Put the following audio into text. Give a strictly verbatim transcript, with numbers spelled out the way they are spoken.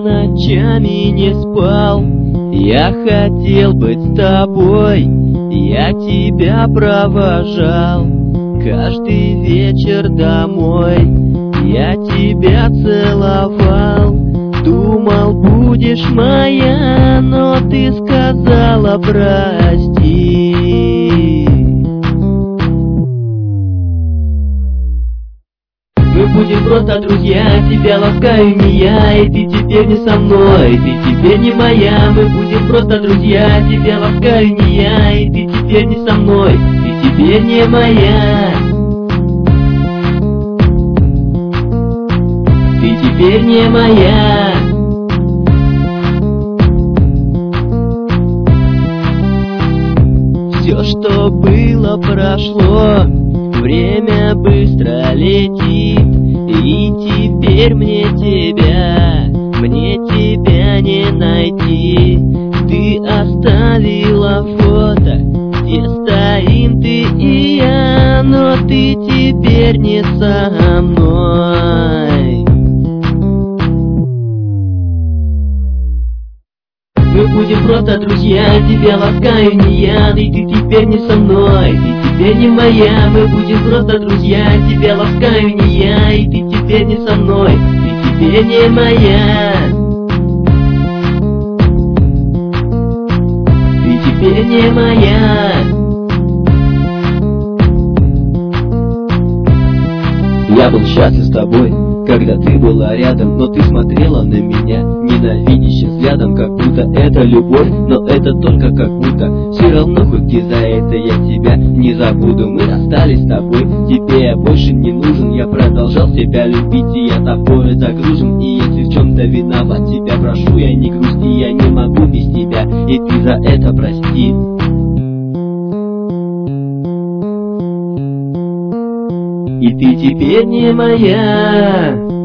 ночами не спал. Я хотел быть с тобой, я тебя провожал каждый вечер домой. Я тебя целовал, думал, будешь моя, но ты сказала прости. Мы будем просто друзья, тебя ласкаю не я, и ты теперь не со мной, ты теперь не моя. Мы будем просто друзья, тебя ласкаю не я, и ты теперь не со мной, ты теперь не моя. Ты теперь не моя. Все, что было, прошло, время быстро летит, и теперь мне тебя, мне тебя не найти. Ты оставила фото, где стоим ты и я, но ты теперь не со мной. Мы будем просто друзья, тебя ласкаю не я, и ты теперь не со мной, ты теперь не моя. Мы будем просто друзья, тебя ласкаю не я, и ты теперь не со мной, ты теперь не моя. Ты теперь не моя. Я был счастлив с тобой, когда ты была рядом, но ты смотрела на меня ненавидящим взглядом, как будто это любовь, но это только как будто. Все равно хоть и за это я тебя не забуду. Мы расстались с тобой, тебе я больше не нужен. Я продолжал тебя любить, и я тобой загружен. И если в чем-то виноват, тебя прошу, я не грусти, я не могу без тебя, и ты за это прости. И ты теперь не моя.